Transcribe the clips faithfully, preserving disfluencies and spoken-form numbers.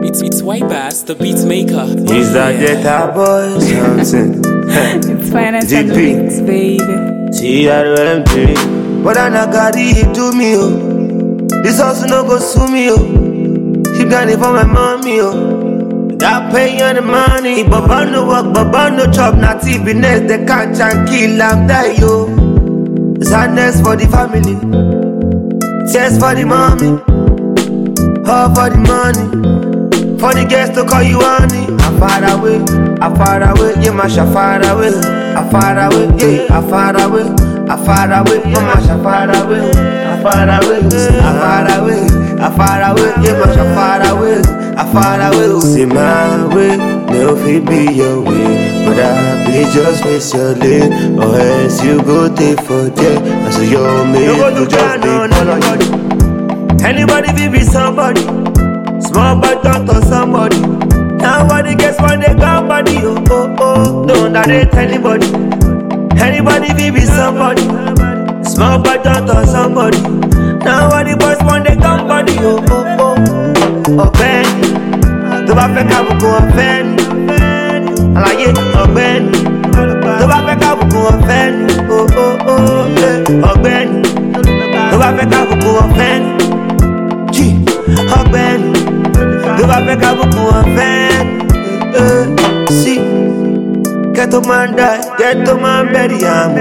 It's it's Wipers, the beat maker. Is that Data Boy something? It's finance and beats, baby. See that M three. But I not carry it to me, oh. This also no go sue me, oh. She got it for my mommy, oh. That pay on the money, Baba no work, Baba no chop, not even next. They can't and kill and die, yo. Sadness for the family, tears for the mommy, all for the money. For the guests to call you honey. I far away, I far away, yeah, masha far away. I far away, yeah, I far away, I far away, yeah, masha far away. I far away, I far away, I far away, yeah, masha far away. I far away. See my way, no fit be your way, but I be just miss your lane, or else you go take for there. And so your mate to just be follow. Anybody be be somebody. Small but talk to somebody. Nobody gets when they got body. Oh, oh, oh. Don't underrate anybody. Anybody be be somebody. Small but talk to somebody. Nobody boys when they got body. Oh, oh, oh. Ọ̀gbẹ́ni, tó bá fẹ́ kábùkù ọ̀fẹ́ni. Àlàyé ọ̀gbẹ́ni, tó bá fẹ́ kábùkù ọ̀fẹ́ni. Oh, oh, oh. Ọ̀gbẹ́ni, tó bá fẹ́ kábùkù ọ̀fẹ́ni. Jí ọ̀gbẹ́ni. Tu vas faire qu'à beaucoup en fait. Si, get to man die, get to man bury am.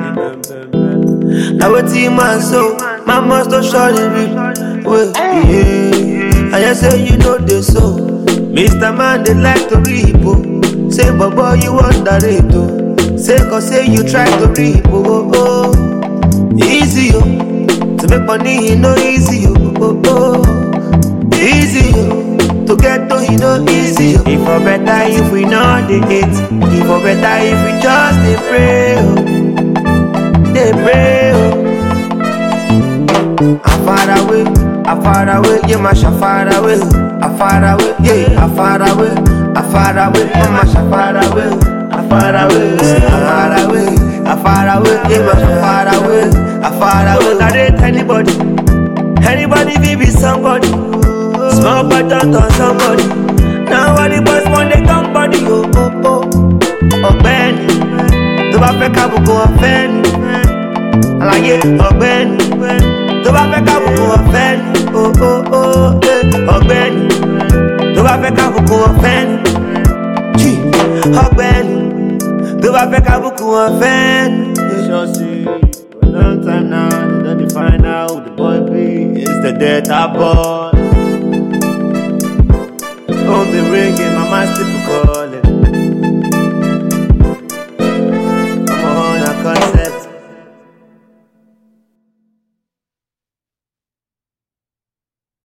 Now what team man so, man must not show the reap. Well, yeah, I just say you know this so. Mister Man they like to reap. Oh. Say Baba you underrate. Oh. Say cause say you try to reap. Oh, oh, oh. Easy oh, to make money you know easy oh, oh, oh. Easy oh. To get to you know easy. If for better if we know the hate. If for better if we just they pray. Oh. They pray. Oh. I far away, I far away, yeah, masha far away. I far away, yeah, I far away, I far away, yeah, masha far away. I far away, I far away, I far away, yeah, masha far away. I far away. Don't hate anybody, anybody be be somebody. Small but don't on somebody. Nobody boys want they come body. Oh, oh, oh. Ọ̀gbẹ́ni, tó bá fẹ́ kábùkù ọ̀fẹ́ni. Àlàyé ọ̀gbẹ́ni, tó bá fẹ́ kábùkù ọ̀fẹ́ni. Oh, oh, oh. Ọ̀gbẹ́ni, tó bá fẹ́ kábùkù ọ̀fẹ́ni. Jí ọ̀gbẹ́ni, tó bá fẹ́ kábùkù ọ̀fẹ́ni. Sure see, for a long time now, they don't define out who the boy be. It's the Data Boy. Don't be ringing, my master